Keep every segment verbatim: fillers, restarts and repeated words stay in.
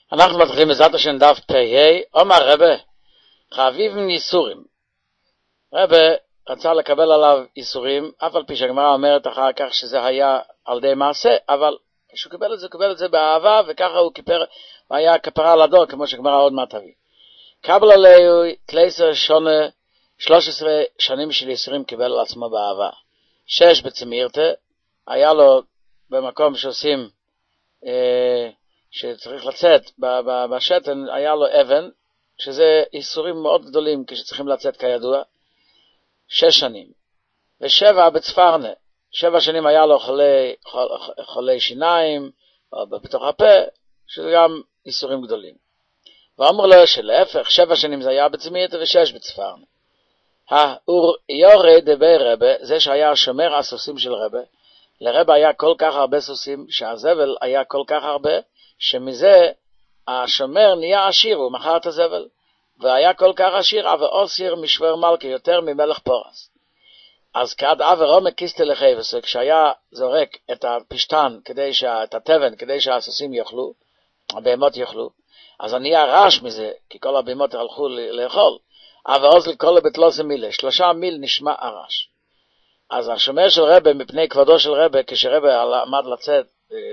אנחנו מתחילים בעזרת השם דף פ"ה. אומר רבה, חביבים ייסורים. רבה רצה לקבל עליו ייסורים, אף על פי שהגמרא אומרת אחר כך שזה היה על די מעשה, אבל כשהוא קיבל את זה, הוא קיבל את זה באהבה, וככה הוא כיפר, הוא היה כפרה על הדור, כמו שהגמרא עוד מעט תביא. קבל עליהו תלעשר שונה, שלוש עשרה שנים של ייסורים קיבל על עצמו באהבה. שש בצמירתה, היה לו במקום שעושים, אה, שצריך לצאת בשתן, היה לו אבן, שזה ייסורים מאוד גדולים כשצריכים לצאת כידוע, שש שנים. ושבע בצפרנה, שבע שנים היה לו חולי, חולי שיניים, או בתוך הפה, שזה גם ייסורים גדולים. ואומר לו שלהפך, שבע שנים זה היה בצמירתה ושש בצפרנה. האור יורי דבי רבה, זה שהיה השומר הסוסים של רבה, לרבה היה כל כך הרבה סוסים, שהזבל היה כל כך הרבה, שמזה השומר נהיה עשיר, הוא מכר את הזבל, והיה כל כך עשיר, ואוסיר משוור מלכה יותר ממלך פורס. אז כעד אברום הקיסטה לחייבס, כשהיה זורק את הפשטן, כדי שה, את הטבן, כדי שהסוסים יאכלו, הבהמות יאכלו, אז נהיה רעש מזה, כי כל הבהמות הלכו לאכול, אבל עוז לכל הבטלוס מילה, שלושה מיל נשמע הרעש. אז השומר של רבה, מפני כבודו של רבה, כשרבה עמד לצאת,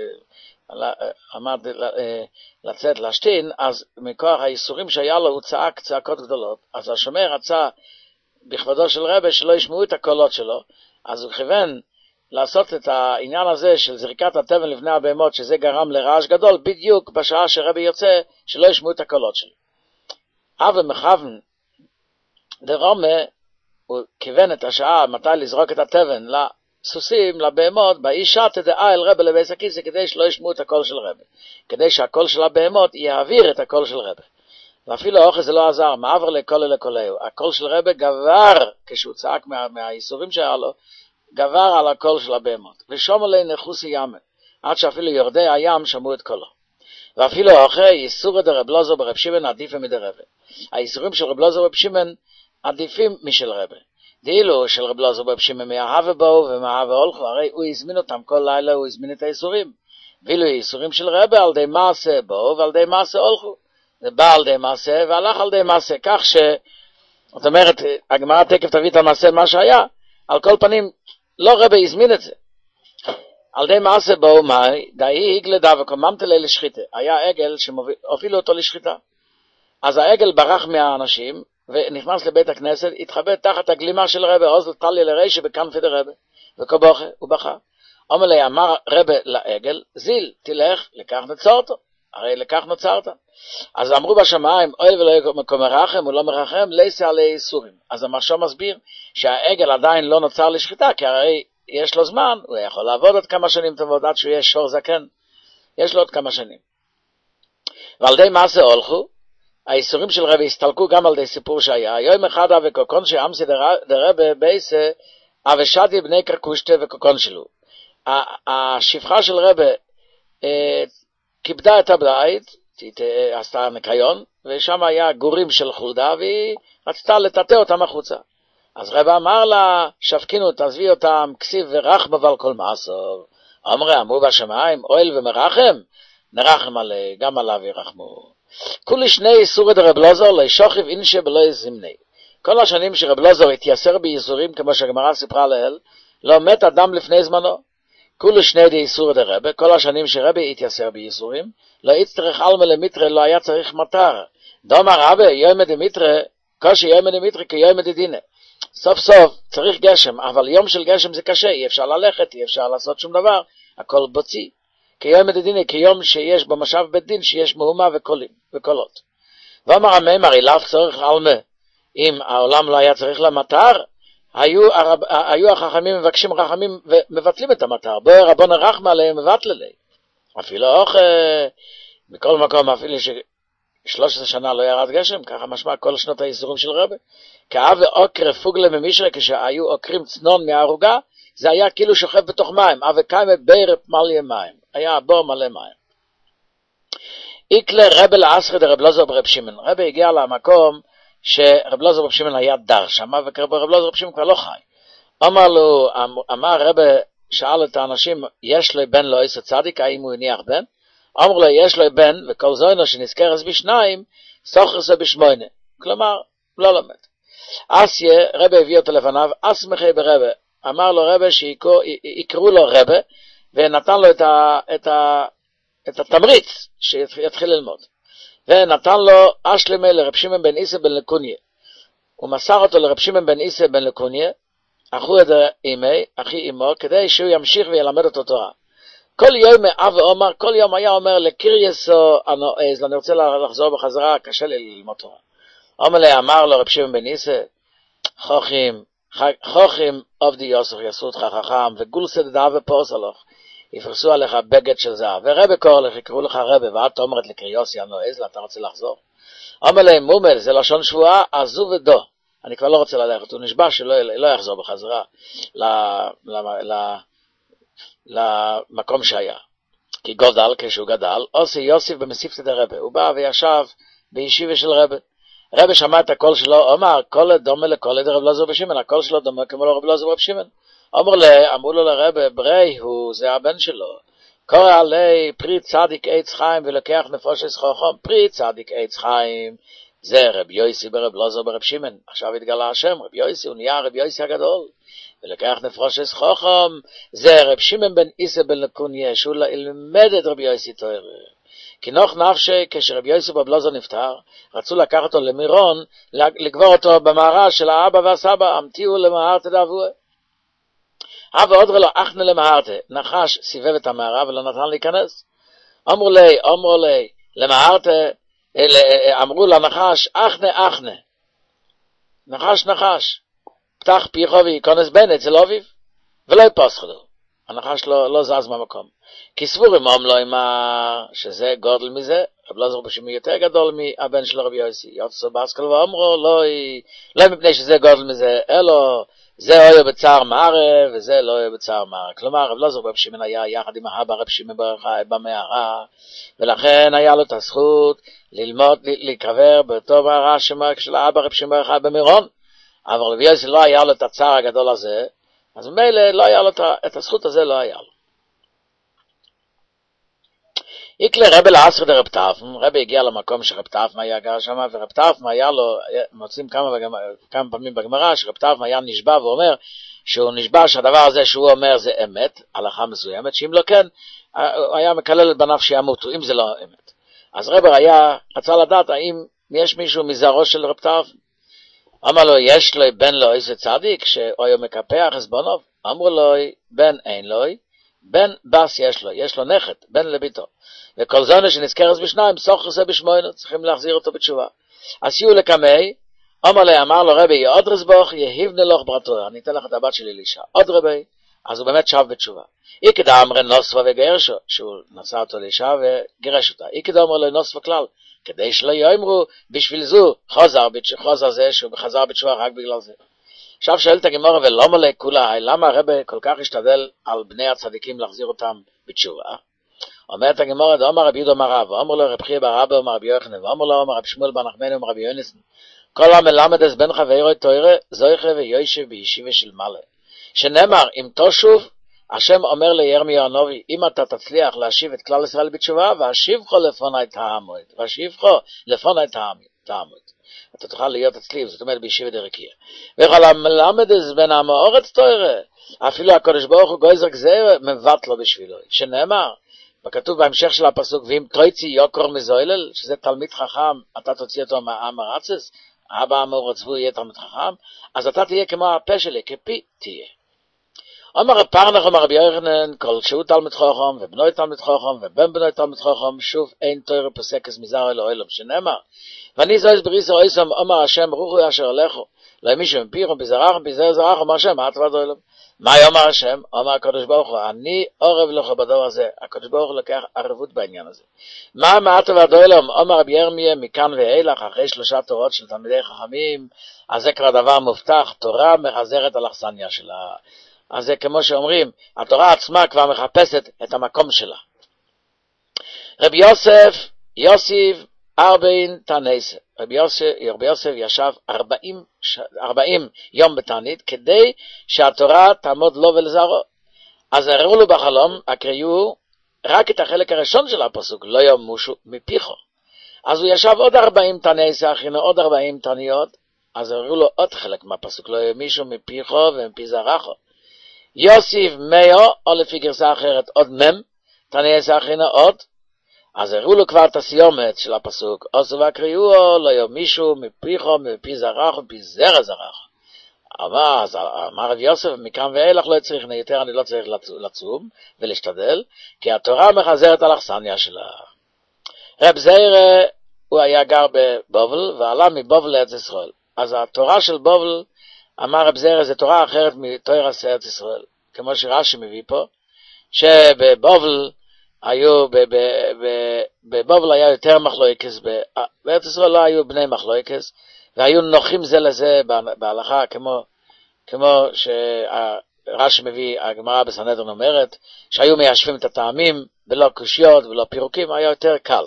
עמד לצאת להשתין, אז מכוח הייסורים שהיה לו הוא צעק צעקות גדולות. אז השומר רצה בכבודו של רבה שלא ישמעו את הקולות שלו, אז הוא כיוון לעשות את העניין הזה של זריקת הטבן לבני הבהמות, שזה גרם לרעש גדול, בדיוק בשעה שרבה יוצא שלא ישמעו את הקולות שלו. אבל מכוון דרומה, הוא כיוון את השעה מתי לזרוק את הטבן לסוסים, לבהמות, באישה תדעה אל רבה לבייס הכיסא, כדי שלא ישמעו את הקול של רבה, כדי שהקול של הבהמות יעביר את הקול של רבה. ואפילו האוכל זה לא עזר, מעבר לכל אלה כולהו. הקול של רבה גבר, כשהוא צעק מה, מהאיסורים שהיה לו, גבר על הקול של הבהמות. ושום עלי נחוסי ימה, עד שאפילו יורדי הים שמעו את קולו. ואפילו האוכל, איסור את רב לוזו ברב שמעון עדיפים מדי רבה. האיסורים של רב לוזו ברב שמעון עדיפים משל רבה. דאילו של רב לוזו ברב שמעון מאהבה בו ומאהבה הולכו, הרי הוא הזמין אותם כל לילה, הוא הזמין את האיסורים. ואילו האיסורים של רבה על די מעשה בו ועל די מעשה הולכו. זה בא על די מעשה והלך על די מעשה, כך ש... זאת אומרת, הגמרא תקף תביא את המעשה מה שהיה, על כל פנים, לא רבה הזמין את זה. על די מעשה בו, מה? דאי הגלדה וקוממת לי לשחיתה. היה עגל שהובילו אותו לשחיתה. אז העגל ברח מהאנשים, ונכנס לבית הכנסת, התחבא תחת הגלימה של רבה, עוז לטליה לרשע בכנפי דרבה, וכבוכה, הוא בכה. אומר לי, אמר רבה לעגל, זיל, תלך, לקח נצורתו. הרי לקח נוצרת. אז אמרו בשמיים, אוי ולא מקום מרחם, הוא לא מרחם, לייסה עלי איסורים. אז המרשם מסביר שהעגל עדיין לא נוצר לשחיטה, כי הרי יש לו זמן, הוא יכול לעבוד עוד כמה שנים טובות, עד שהוא יהיה שור זקן. יש לו עוד כמה שנים. ועל די מעשה הולכו, האיסורים של רבי הסתלקו גם על די סיפור שהיה. יום אחד וקוקון שאמסי דרבה בייסה, אבשדי בני קרקושטה וקוקון שלו. השפחה של רבה, כיבדה את הבית, עשתה נקיון, ושם היה גורים של חולדה, והיא רצתה לטאטא אותם החוצה. אז רבא אמר לה, שפקינו, תעזבי אותם, כסיב ורחם אבל כל מעשור. אמרי, אמרו בשמיים, אוהל ומרחם, נרחם עלי, גם עליו ירחמו. כולי שני איסורי דרב לוזור, לשוכב אינשה בלא יזמני. כל השנים שרב לוזור התייסר בייסורים, כמו שהגמרא סיפרה לאל, לא מת אדם לפני זמנו. כולו שני די איסור דרבה, כל השנים שרבי התייסר בייסורים, לא יצטרך אלמה למיטרה, לא היה צריך מטר. דומר רבי, יום דמיטרה, קושי יום דמיטרה כיום דדינה. סוף סוף צריך גשם, אבל יום של גשם זה קשה, אי אפשר ללכת, אי אפשר לעשות שום דבר, הכל בוצי. כיום דדינה, כיום שיש במשב בית דין, שיש מהומה וקולים, וקולות. ואומר המאמר, אילף צורך אלמה, אם העולם לא היה צריך למטר, היו, הרב, היו החכמים מבקשים רחמים ומבטלים את המטר. בואי רבון הרחמה עליהם מבטל עליהם. אפילו אוכל, בכל מקום אפילו ש-שלוש עשרה שנה לא ירד גשם, ככה משמע כל שנות האיסורים של רבי. כאב ואוקר פוגלה ממישרה, כשהיו אוקרים צנון מהערוגה, זה היה כאילו שוכב בתוך מים, אבל קיימת בירפ מלא מים. היה בור מלא מים. איקלה רבי לעשרה דרב לוזור ברב שמעון. רבי הגיע למקום, שרב לוזור ברב שמעון היה דר שם, ורב לוזור ברב שמעון כבר לא חי. אמר לו, אמר רבי, שאל את האנשים, יש לי בן לא עשה צדיק, האם הוא הניח בן? אמרו לו, יש לו בן, וכל זוינו שנזכרס בשניים, סוחרס בשמונה. כלומר, לא לומד. אסיה, רבי הביא אותו לפניו, אסמכי ברבי. אמר לו רבי שיקראו לו רבי, ונתן לו את, ה, את, ה, את התמריץ שיתחיל ללמוד. ונתן לו אשלמה לרב שמעון בן איסא בן לקוניה. הוא מסר אותו לרב שמעון בן איסא בן לקוניה, אחו את אימי, אחי אמו, כדי שהוא ימשיך וילמד אותו תורה. כל יום אב ואומר, כל יום היה אומר לקריאסו הנועז, אני רוצה לחזור בחזרה, קשה לי ללמוד תורה. אומר לי, אמר לו רב שמעון בן איסא, חוכים, חוכים עובדי יוסף יעשו אותך חכם, וגולסא דדאב ופורסלוך, יפרסו עליך בגד של זהב, ורבי קורא לך, יקראו לך רבי, ואת אומרת לקריאסי הנועז, אתה רוצה לחזור? אומר להם, מומל, זה לשון שבועה, עזוב ודו. אני כבר לא רוצה ללכת, הוא נשבע שלא לא יחזור בחזרה ל, ל, ל, למקום שהיה. כי גודל, כשהוא גדל, עושה יוסיף במסיפתא דרבי, הוא בא וישב בישיבה של רבי. רבי שמע את הקול שלו, אמר, קול דומה לקול דרב אלעזר בר שמעון, הקול שלו דומה כמו לרב אלעזר בר שמעון. אמר לה, אמרו לו לרבי, ברי, הוא, זה הבן שלו. קורא עלי פרי צדיק עץ חיים ולוקח נפושת חכם, פרי צדיק עץ חיים, זה רב יוסי ברב אלעזר בר שמעון. עכשיו התגלה השם, רב יוסי, הוא נהיה רב יוסי הגדול. ולוקח נפושת חכם, זה רב שמעון בן איסא בן לקוניה, שהוא ילמד את רב יוסי תורה. כי נוח נפשי, כשרב יוסי ברב אלעזר נפטר, רצו לקחת אותו למירון, לגבור אותו במערה של האבא והסבא, המתיעו למהרתא דאבוה. אבא עוד ולא אחנה למהרתא, נחש סיבב את המערה ולא נתן להיכנס. אמרו לי, אמרו לי, למהרתא, אמרו לנחש, אחנה, אחנה. נחש, נחש. פתח פיחו וייכנס בן אצל אביו, ולא יפסחו לו. הנחש לא, לא זז מהמקום. כי סבורים אמרו מה שזה גודל מזה, רב אלעזר בר שמעון יותר גדול מהבן של רבי יוסי. יוצא באסקל ואמרו, לא, לא מפני שזה גודל מזה, אלא זה היה בצער מערה, וזה לא היה בצער מערה. כלומר, רב אלעזר בר שמעון היה יחד עם האבא רב שמעון בר יוחאי במערה, ולכן היה לו את הזכות ללמוד, להיקבר באותו מערה של האבא רב שמעון בר יוחאי במירון. אבל רבי יוסי לא היה לו את הצער הגדול הזה, אז ממילא לא היה לו את הזכות הזה, לא היה לו. איקלה רבי לאסר דרב טרפן, רבי הגיע למקום שרב טרפן היה גר שם, ורב טרפן היה לו, מוצאים כמה, כמה פעמים בגמרא, שרב טרפן היה נשבע ואומר, שהוא נשבע שהדבר הזה שהוא אומר זה אמת, הלכה מסוימת, שאם לא כן, הוא היה מקלל את בניו שימותו, אם זה לא אמת. אז רבי היה, רצה לדעת האם יש מישהו מזרעו של רב טרפן, אמר לו, יש לו בן לו איזה צדיק, שהוא היה מקפח חסבונוב, אמרו לו, בן אין לו, בן בס יש לו, יש לו נכד, בן לביתו. וכל זונו שנזכרס בשניים, סוחרס בשמונה, צריכים להחזיר אותו בתשובה. אז יהיו לקמי, אמר לי, אמר לו רבי, עוד רזבוך, יהיבנה לך ברתו, אני אתן לך את הבת שלי לאישה, עוד רבי, אז הוא באמת שב בתשובה. איקדה אמרה נוספה וגרשו, שהוא נשא אותו לאישה וגירש אותה. איקדה אמרה לו נוספה כלל, כדי שלא יאמרו, בשביל זו, חוזר, חוזר זה, שהוא חזר בתשובה רק בגלל זה. עכשיו שואלת הגמרא, ולמה לכולה, למה הרבי כל כך השתדל על בני הצדיקים להחזיר אותם בתשובה? אומרת הגמרא, דאמר רבי יהודה אמר רב, ואמר לו רב חייא בר אבא אמר רבי יוחנן, ואמר לו אמר רבי שמואל בר נחמני אמר רבי יונסן, כל המלמד אז בן חברו תורה, זויכה ויושב בישיבה של מלא. שנאמר, אם תשוב, השם אומר לירמיהו הנביא, אם אתה תצליח להשיב את כלל ישראל בתשובה, ואשיבך לפני תעמוד, ואשיבך לפני תעמוד. אתה תוכל להיות אצלי, זאת אומרת בישיבה דרקיע. וכל המלמד אז בן עם הארץ תורה, אפילו הקדוש ברוך הוא גוזר גזירה, מבט לו בשבילו. שנאמר, וכתוב בהמשך של הפסוק, ואם תרצי יוקר מזוילל, שזה תלמיד חכם, אתה תוציא אותו מהעם הרצס, אבא אמור עצבו יהיה תלמיד חכם, אז אתה תהיה כמו הפה שלי, כפי תהיה. אומר פרנח אומר רבי יוחנן, כל שהוא תלמיד חכם, ובנוי תלמיד חכם, ובן בנוי תלמיד חכם, שוב אין תורה פוסקת מזרע אלוהים, שנאמר, ואני זויס בריסו אויסם, אומר השם, רוחו אשר הלכו, לא מישהו מפירם בזרחם, בזר זרחם, אומר השם, מה תבדו אלוהים? מה יאמר השם? אומר הקדוש ברוך הוא, אני עורב לך בדור הזה. הקדוש ברוך הוא לקח ערבות בעניין הזה. מה מעט ועדוילם? אומר רבי ירמיה, מכאן ואילך, אחרי שלושה תורות של תלמידי חכמים, אז זה כבר דבר מובטח, תורה מחזרת על אכסניה שלה. אז זה כמו שאומרים, התורה עצמה כבר מחפשת את המקום שלה. רבי יוסף, יוסיף, ארבעים תנסה. רבי יוסף, רבי יוסף ישב ארבעים, ארבעים יום בתענית, כדי שהתורה תעמוד לו ולזרעו. אז הראו לו בחלום, הקריאו רק את החלק הראשון של הפסוק, לא ימושו מפיחו. אז הוא ישב עוד ארבעים תנאי סכינו, עוד ארבעים תניות, אז הראו לו עוד חלק מהפסוק, לא ימישו מפיחו ומפי זרחו. יוסיף מאו, או לפי גרסה אחרת, עוד מם, תנאי סכינו עוד, אז הראו לו כבר את הסיומת של הפסוק, עשו והקריאו, לא ימישו מפיחו ומפי זרחו, מפי זרע זרחו. אמר, אז אמר רב יוסף, מכאן ואילך לא צריך, יותר אני לא צריך לצום ולהשתדל, כי התורה מחזרת על אכסניה שלה. רב זעיר, הוא היה גר בבבל, ועלה מבבל לארץ ישראל. אז התורה של בבל, אמר רב זעיר, זה תורה אחרת מתורת ארץ ישראל. כמו שרש"י מביא פה, שבבבל היו, בבבל היה יותר מחלוקס, בארץ ישראל לא היו בני מחלוקס, והיו נוחים זה לזה בהלכה, כמו, כמו שרש"י מביא, הגמרא בסנהדרין אומרת, שהיו מיישבים את הטעמים, ולא קושיות ולא פירוקים, היה יותר קל.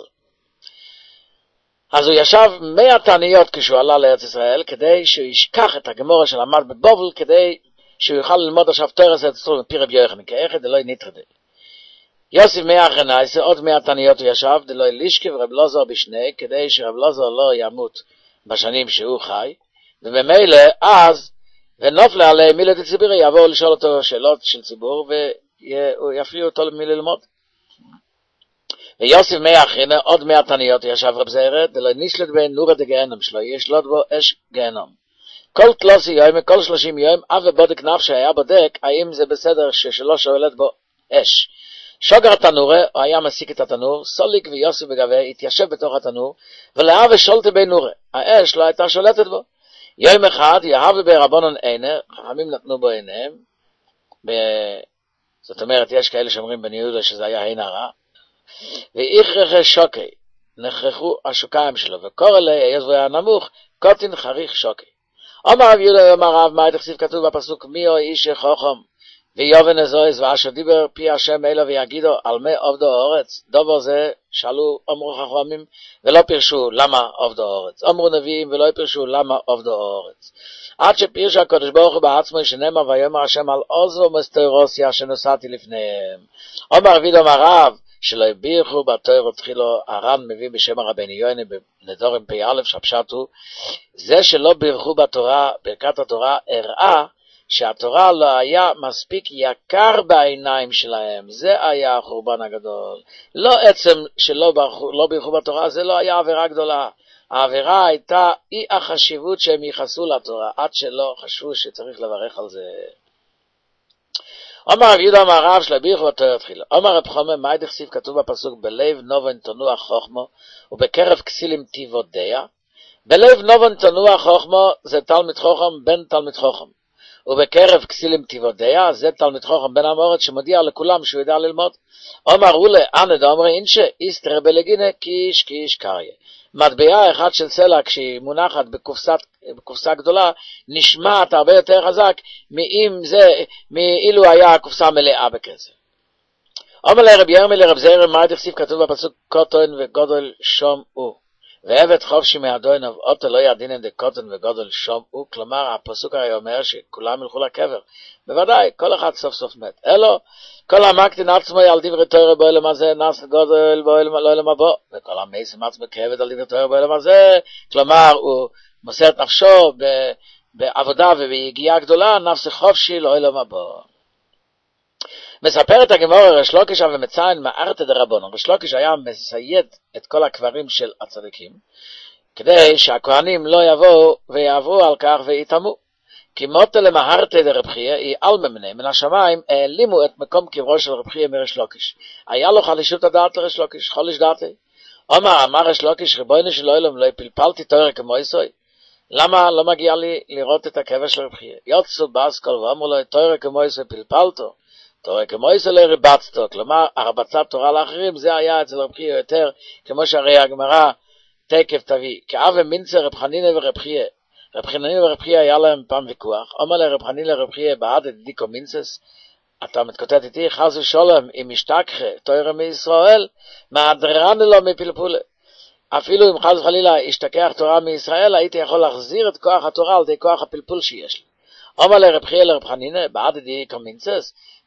אז הוא ישב מאה תעניות כשהוא עלה לארץ ישראל, כדי שהוא ישכח את הגמורה שלמד בבבל, כדי שהוא יוכל ללמוד עכשיו תורת ארץ ישראל מפי רבי יוחנן, כאחד דלא ניטרדי. יוסיף מאה אחרי נייסה, עוד מאה תעניות הוא ישב, דלא לישקי ורב לוזר בשני, כדי שרב לוזר לא ימות בשנים שהוא חי, ובמילא אז, ונופלה עליהם מילה דציבורי, יבואו לשאול אותו שאלות של ציבור, ויפריעו אותו מללמוד. ויוסיף מאה אחרינה, עוד מאה תניות ישב רב זעיר, דלא נשלט בין נורה דגהנום שלו, ישלוט בו אש גהנום. כל תלוסי יום, כל שלושים יום, אף ובודק נפש היה בודק, האם זה בסדר ששלא שואלת בו אש. שוגר התנורה, הוא היה מסיק את התנור, סוליק ויוסף בגבי, התיישב בתוך התנור, ולאה ושולטה בין נורה, האש לא הייתה שולטת בו. יום אחד, יהב ברבונן עינר, חכמים נתנו בו עיניהם, ב... זאת אומרת, יש כאלה שאומרים בני יהודה שזה היה עין הרע, ואיכרחי שוקי, נכרחו השוקיים שלו, וקורא לי, היות והיה נמוך, קוטין חריך שוקי. אומר רב יהודה, אומר רב, מה תכסיב כתוב בפסוק, מי או איש חוכם, ויובן אזויז, ואשר דיבר פי השם אלו ויגידו, על מי עובדו האורץ, דובר זה, שאלו, אמרו חכמים, ולא פירשו למה עובדו האורץ, אמרו נביאים, ולא פירשו למה עובדו האורץ. עד שפירש הקדוש ברוך הוא בעצמו, שנאמר ויאמר השם על עוז ומסתורוסיה, שנוסעתי לפניהם. אומר רבי יהודה, אומר רב, שלא הבירכו בתורה תחילו, הר"ן מביא בשם הרבני יוני בנדורים פי א' שהפשט הוא, זה שלא בירכו בתורה, ברכת התורה, הראה שהתורה לא היה מספיק יקר בעיניים שלהם, זה היה החורבן הגדול. לא עצם שלא בירכו, לא בירכו בתורה, זה לא היה עבירה גדולה. העבירה הייתה אי החשיבות שהם ייחסו לתורה, עד שלא חשבו שצריך לברך על זה. אומר רב יהודה אמר רב שלא בירכו בתורה תחילה. אומר רב חומר, מה דכתיב כתוב בפסוק, בלב נובן תנוח חוכמו, ובקרב כסילים תיבודיה. בלב נובן תנוח חוכמו, זה תלמיד חוכם בן תלמיד חוכם. ובקרב כסילים תיבודיה, זה תלמיד חוכם בן המורת שמודיע לכולם שהוא יודע ללמוד. אומר אולה, אנא דאמרי אינשה, איסתר בלגינה, קיש קיש קריה. מטבעה אחת של סלע, כשהיא מונחת בקופסת, בקופסה גדולה, נשמעת הרבה יותר חזק, מאם זה, מאילו היה הקופסה מלאה בכסף. אומר לרב ירמי לרב זעיר, מה דכתיב כתוב בפסוק, קוטן וגודל שום הוא. ועבד חופשי מהדוין אותו לא ידינן דקוטן וגודל שום הוא, כלומר הפסוק הרי אומר שכולם ילכו לקבר, בוודאי כל אחד סוף סוף מת, אלו כל המקטין עצמו על דברי תורה באוהלם הזה נס גודל באוהלם הבא, וכל המייסם עצמו כעבד על דברי תורה באוהלם הזה, כלומר הוא מוסר את נפשו בעבודה וביגיעה גדולה, נפש חופשי לאוהלם הבא. מספר את הגמרא ריש לוקיש ומציין מארתא דרבנן. ריש לוקיש היה מסייד את כל הקברים של הצדיקים, כדי שהכהנים לא יבואו ויעברו על כך ויתאמו. כי מותא למארתא דרב חייא, היא על ממנה, מן השמיים העלימו את מקום קברו של רב חייא מריש לוקיש. היה לו חלישות הדעת לריש לוקיש, חוליש דעתי. אומר, אמר ריש לוקיש, ריבונו של עולם, לא פלפלתי תורה כמו יסוי. למה לא מגיע לי לראות את הקבר של רב חייא? יוצאו באסכול ואמרו לו, תורה כמו יסוי פלפלתו. תורה כמו יסוי לא ריבצתו, כלומר, הרבצת תורה לאחרים, זה היה אצל רב חייא יותר, כמו שהרי הגמרא תקף תביא. כאב ומינצה רב חנינא ורב חייא. רב חנינא ורב חייא היה להם פעם ויכוח. אומר לרב חנינא לרב חייא, בעד את דיקו מינצס, אתה מתקוטט איתי, חס ושלום, אם משתכחה תורה מישראל, מהדרן לו מפלפולה. אפילו אם חס וחלילה ישתכח תורה מישראל, הייתי יכול להחזיר את כוח התורה על די כוח הפלפול שיש לי. אומר לרב חייא לרב חנינא, בעד את דיקו מינצס,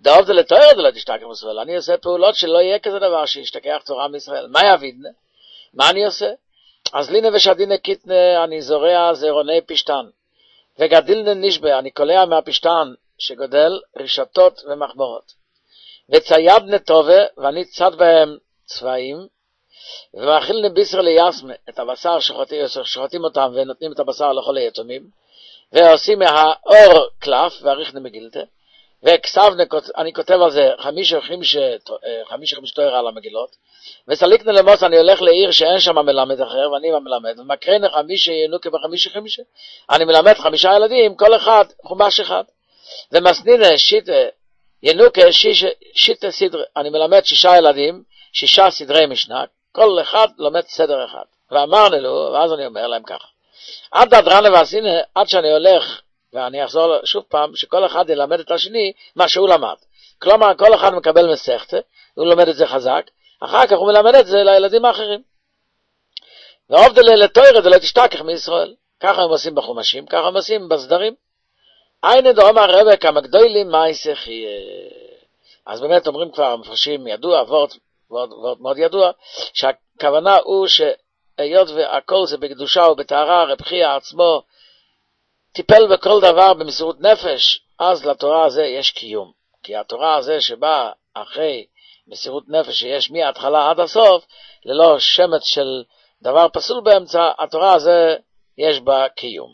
דאוב זה לתואר זה לא תשתכח מישראל, אני עושה פעולות שלא יהיה כזה דבר שישתכח תורה מישראל. מה יבידנה? מה אני עושה? אז לינה ושדינה קיטנה אני זורע זרוני פשטן, וגדילנה נשבה, אני קולע מהפשטן שגודל רשתות ומחברות, וציידנה טובה, ואני צד בהם צבעים, ומאכילנה בישר ליסמה, את הבשר שחוטים, שחוטים אותם ונותנים את הבשר לכל היתומים, ועושים מהאור קלף ועריכנה מגילתה, וכסבנה, אני כותב על זה חמישה חמישה חמישה חמישה תואר על המגילות, וסליקנה למוס, אני הולך לעיר שאין שם מלמד אחר, ואני מלמד, ומקרינה חמישה ינוקה בחמישה חמישה, אני מלמד חמישה ילדים, כל אחד חומש אחד, ומסנינה שיטה ינוקה שיש, שיטה סדרה, אני מלמד שישה ילדים, שישה סדרי משנה, כל אחד לומד סדר אחד, ואמרנו לו, ואז אני אומר להם ככה, עד הדרנה ועשינה, עד שאני הולך, ואני אחזור שוב פעם, שכל אחד ילמד את השני מה שהוא למד. כלומר, כל אחד מקבל מסכת, הוא לומד את זה חזק, אחר כך הוא מלמד את זה לילדים האחרים. ועובדה לתואר, זה לא תשתכח מישראל. ככה הם עושים בחומשים, ככה הם עושים בסדרים. אין דאום הרבה כמה גדולים מייסך יהיה. אז באמת אומרים כבר, המפרשים ידוע, וורט, וורט, וורט מאוד ידוע, שהכוונה הוא שהיות והכל זה בקדושה ובטהרה, רב חייא עצמו, טיפל בכל דבר במסירות נפש, אז לתורה הזה יש קיום. כי התורה הזה שבאה אחרי מסירות נפש שיש מההתחלה עד הסוף, ללא שמץ של דבר פסול באמצע, התורה הזה יש בה קיום.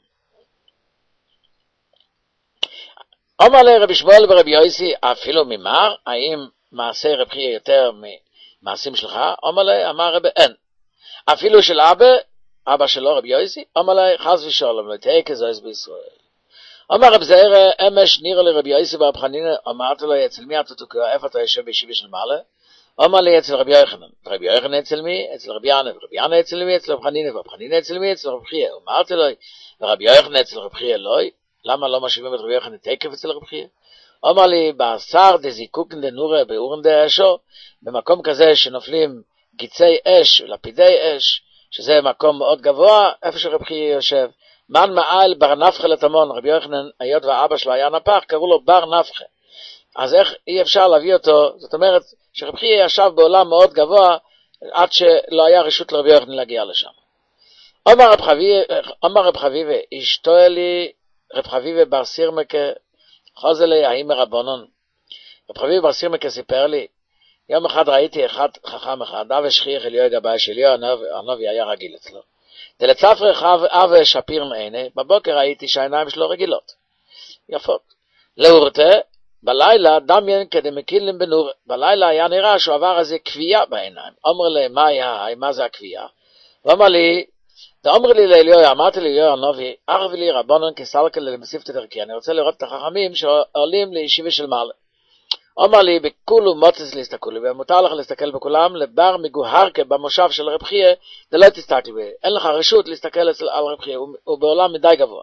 אומר לי רבי שמואל ורבי יוסי, אפילו ממר, האם מעשה רב חייא יותר ממעשים שלך? אומר לי, אמר רבי, אין. אפילו של אבא, אבא שלו רבי יוסי, אומר לי, חס ושלום, לא תהיה כזויס בישראל. אומר רב זעיר, אמש נראה לי רבי יוסי ברב חנינא, אמרתי לו, אצל מי אתה תוקע, איפה אתה יושב בישיבה של מעלה? אומר לי, אצל רבי יוחנן. רבי יוחנן אצל מי? אצל רבי ינא. רבי ינא אצל מי? אצל רב חנינא. ורב חנינא אצל מי? אצל רב חייא. אמרתי לו, ורבי יוחנן אצל רב חייא לא? למה לא משיבים את רבי יוחנן תקף אצל רב חייא? אומר לי, בעשר דזיקוקן דנורה באורן דאשו, במקום כזה שנופלים גיצי אש ולפידי אש, שזה מקום מאוד גבוה, איפה שרב חייא יושב. מן מעל בר נפחה לתמון, רבי יוחנן, היות והאבא שלו היה נפח, קראו לו בר נפחה. אז איך אי אפשר להביא אותו? זאת אומרת, שרב חייא ישב בעולם מאוד גבוה, עד שלא היה רשות לרבי יוחנן להגיע לשם. אומר רב חביבה, אומר רב חביבה, אשתו אלי, רב חביבה בר סירמקה, חוזה לי, האם רבונון. רב חביבה בר סירמקה סיפר לי, יום אחד ראיתי אחד חכם אחד, אב שכיח אליהו גבאי שליהו, הנובי היה רגיל אצלו. דלצפרך אב שפיר מעיני, בבוקר ראיתי שהעיניים שלו רגילות, יפות. לאורתה, בלילה דמיין כדי מקילם בנור, בלילה היה נראה שהוא עבר איזה קביעה בעיניים. אומר לי, מה היה, מה זה הקביעה? ואומר לי, ואומר לי לאליהו, אמרתי לאליהו הנובי, ערבי לי רבונן כסלקה למסיפת דרכי, אני רוצה לראות את החכמים שעולים לישיבה של מעלה. אומר לי, בכולו מוצץ להסתכלו, ומותר לך להסתכל בכולם, לבר מגוהרקה במושב של רב חייא, זה לא תסתכל בי, אין לך רשות להסתכל על רב חייא, הוא, הוא בעולם מדי גבוה.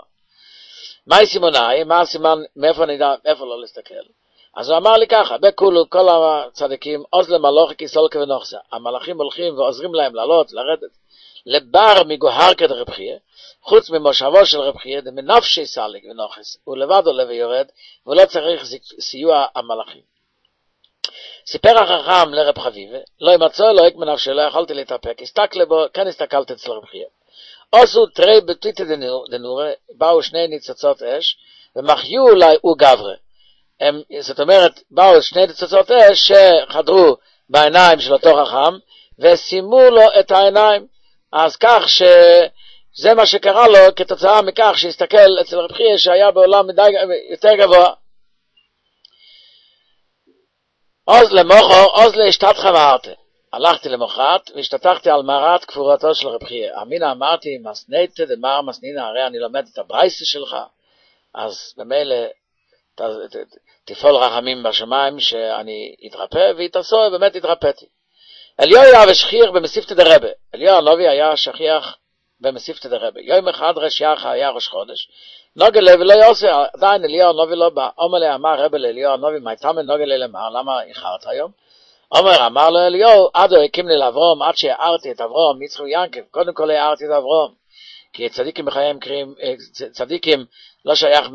מהי סימונאי? מה הסימן, מאיפה נדע, מאיפה לא להסתכל? אז הוא אמר לי ככה, בכולו, כל הצדיקים, עוז למלוכי כסולקה ונוחסה, המלאכים הולכים ועוזרים להם לעלות, לרדת, לבר מגוהרקה דרב חייא, חוץ ממושבו של רב חייא, דמנפשי סליק ונוחס, הוא לבד עולה ויורד, ולא צריך סיוע המלאכים. סיפר החכם לרב חביבה, לא ימצוא אלוהיק מנפשי, לא יכולתי להתאפק, הסתכל בו, כן הסתכלת אצל רב חייא. עשו תרי בתיתא דנורה, באו שני ניצוצות אש, ומחיו אולי הוא גברה. הם, זאת אומרת, באו שני ניצוצות אש שחדרו בעיניים של אותו חכם, ושימו לו את העיניים. אז כך שזה מה שקרה לו כתוצאה מכך שהסתכל אצל רב חייא שהיה בעולם מדי, יותר גבוה. עוז למוחר, עוז להשתתך ואהרתה. הלכתי למחרת והשתתחתי על מערת כפורתו של רב חייא. אמינה אמרתי, מסניתא דמר מסנינה, הרי אני לומד את הברייסה שלך, אז במילא ת, ת, ת, תפעול רחמים בשמיים שאני אתרפא, והתעשו, באמת התרפאתי. אליהו היה ושכיח במסיפתא דרבה. אליהו הנובי היה שכיח במסיפתא דרבה. יום אחד ראש יחא היה ראש חודש. נוגלה ולא יעשה, עדיין אליהו הנובי לא בא. אומר לי, אמר רבה לאליהו הנובי, מה תמה נוגלה למר, למה איחרת היום? אומר, אמר לו אליהו, עדו הקים לי לאברום, עד שהערתי את אברום, יצחק ויעקב, קודם כל הערתי את אברום. כי צדיקים בחייהם קרים, צדיקים לא שייך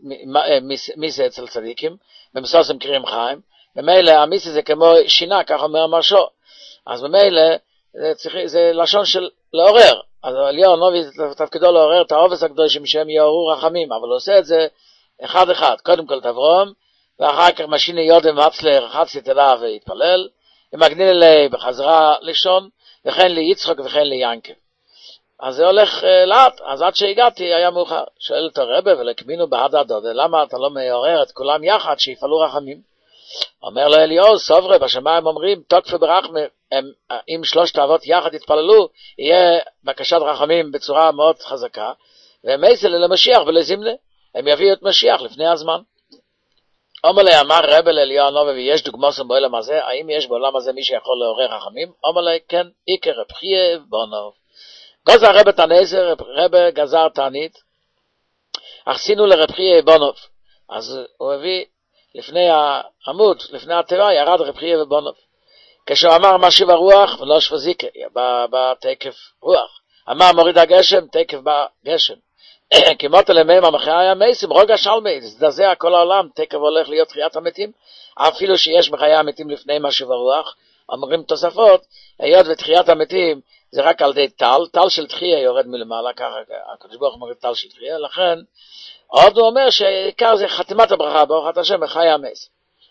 מי זה אצל צדיקים, במסוס הם קרים חיים, במילא המיסי זה כמו שינה, כך אומר משהו, אז במילא זה, צריך, זה לשון של לעורר, אז אליהו הנביא תפקידו לעורר את העובס הקדושים שהם יעוררו רחמים, אבל הוא עושה את זה אחד אחד, קודם כל תברום, ואחר כך משיני יודם מצלר, חצי תלה והתפלל, ומגנין אלי בחזרה לישון, וכן ליצחוק וכן ליענקב. אז זה הולך uh, לאט, אז עד שהגעתי היה מאוחר. שואל את הרבא ולקמינו בהדה הדודה, למה אתה לא מעורר את כולם יחד שיפעלו רחמים? אומר לו אליהו, סוברה, בשמיים אומרים, תוקף ברחמה, הם, אם שלושת האבות יחד יתפללו, יהיה בקשת רחמים בצורה מאוד חזקה, והם יסלו למשיח ולזמנה, הם יביאו את משיח לפני הזמן. אומר לי, אמר רבא לאליהו הנביא, ויש דוגמאות בעולם הזה, האם יש בעולם הזה מי שיכול לעורר רחמים? אומר לי, כן, עיקר רב חייא בונוב. גזר רבא תנזר, רבא גזר תענית, אך שינו לרב חייא בונוב. אז הוא הביא לפני העמוד, לפני התיבה, ירד רב חייא ובונוב. כשהוא אמר משיב הרוח, ולא שבזיקה, בתקף רוח. אמר מוריד הגשם, תקף בגשם. כמות אלימים המחיה היה מייסים, רוגע שלמי, זדזע כל העולם, תקף הולך להיות תחיית המתים, אפילו שיש בחיי המתים לפני משיב הרוח, אומרים תוספות, היות ותחיית המתים, זה רק על די טל, טל של תחייה יורד מלמעלה, ככה הקדוש ברוך הוא מוריד טל של תחייה, לכן, עוד הוא אומר שעיקר זה חתימת הברכה, ברוכת השם, בחיי המייסים.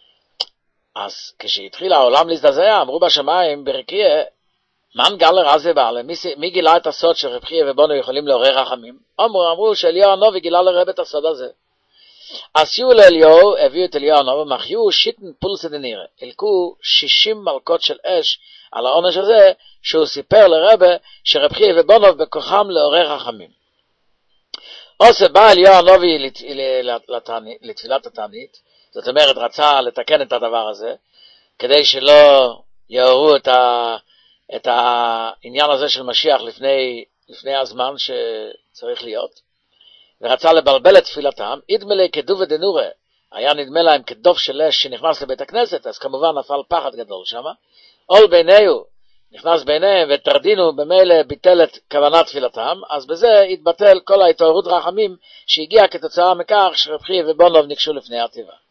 אז כשהתחיל העולם להזדזע, אמרו בשמיים, ברקיע, מן גלר הזה בעלה, מי, מי גילה את הסוד שרב חייא ובונו יכולים לעורר רחמים? אמרו, אמרו שאליהו הנביא גילה לרב את הסוד הזה. אז שיעו לאליהו, הביאו את אליהו הנביא, מחיו שיטן פולסא דנירא, הלקו שישים מלכות של אש על העונש הזה, שהוא סיפר לרב שרב חייא ובונו בכוחם לעורר רחמים. עושה בא אליהו הנביא לתפילת התענית, זאת אומרת רצה לתקן את הדבר הזה, כדי שלא יעוררו את ה... את העניין הזה של משיח לפני, לפני הזמן שצריך להיות, ורצה לבלבל את תפילתם, ידמה לי כדובה דנורה, היה נדמה להם כדוב של אש שנכנס לבית הכנסת, אז כמובן נפל פחד גדול שם, עול ביניהו, נכנס ביניהם, ותרדינו במילא ביטל את כוונת תפילתם, אז בזה התבטל כל ההתעוררות רחמים, שהגיעה כתוצאה מכך שרב חייא ובונוב נקשו לפני התיבה.